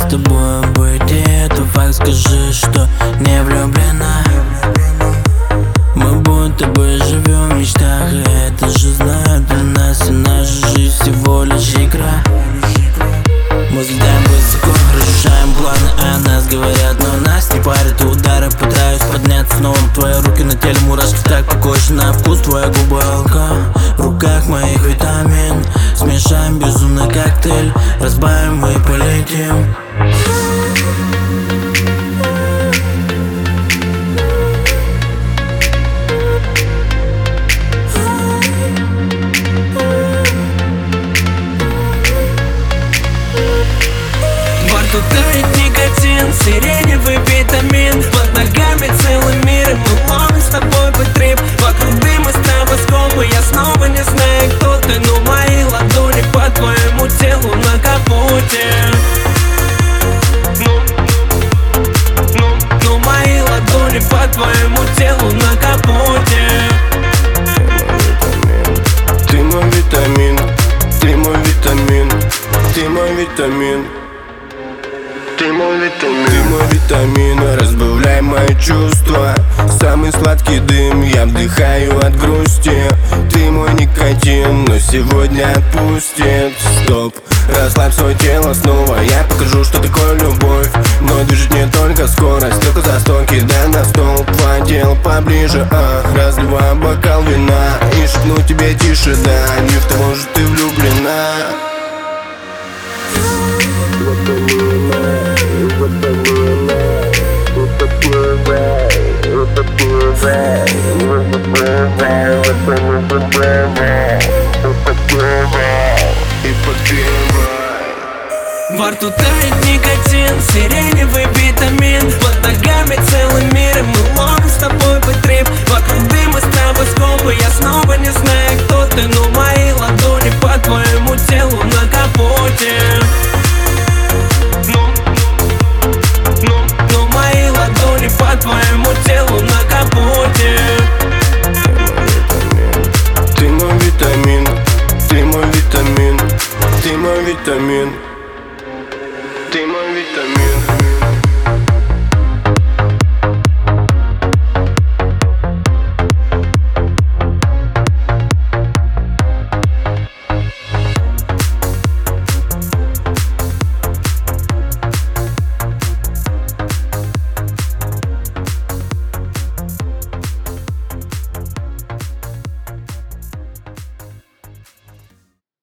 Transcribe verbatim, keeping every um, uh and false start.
с тобой быть, и это факт. Скажи, что не влюблена. Мы будто бы живем в мечтах, и это же знают для нас. И наша жизнь всего лишь игра. Мы взлетаем высоко, разрушаем планы, а нас говорят, но нас не парят удары. Пытаюсь подняться снова, твои руки на теле, мурашки так по коже на вкус. Твоя губа алка, в руках моих витамин. Смешаем безумный коктейль, разбавим и полетим. Тут тает никотин, сиреневый витамин. Под ногами целый мир, и мы ловим с тобой по трип. Вокруг дыма стробоскопа, я снова не знаю, кто ты. Но мои ладони по твоему телу на капоте. Ну, ну, ну мои ладони по твоему телу на капоте. Ты мой витамин, ты мой витамин, ты мой витамин. Ты мой витамин, ты мой витамин, разбавляй мои чувства. Самый сладкий дым я вдыхаю от грусти. Ты мой никотин, но сегодня отпустит. Стоп, расслабь свое тело снова. Я покажу, что такое любовь. Но движет не только скорость, только за стойки, да на стол. Твое тело поближе, а разливаю бокал вина и шепну тебе тише, да. Не в того же ты влюблена. Во рту тает никотин, сиреневый витамин. Под ногами целый мир, и мы ловим с тобой по трип. Вокруг дыма стробоскопа, я снова не знаю, кто ты. Но мои ладони по твоему телу на капоте. Ну, ну, ну мои ладони по твоему телу на капоте. Ты мой витамин, ты мой витамин, ты мой витамин.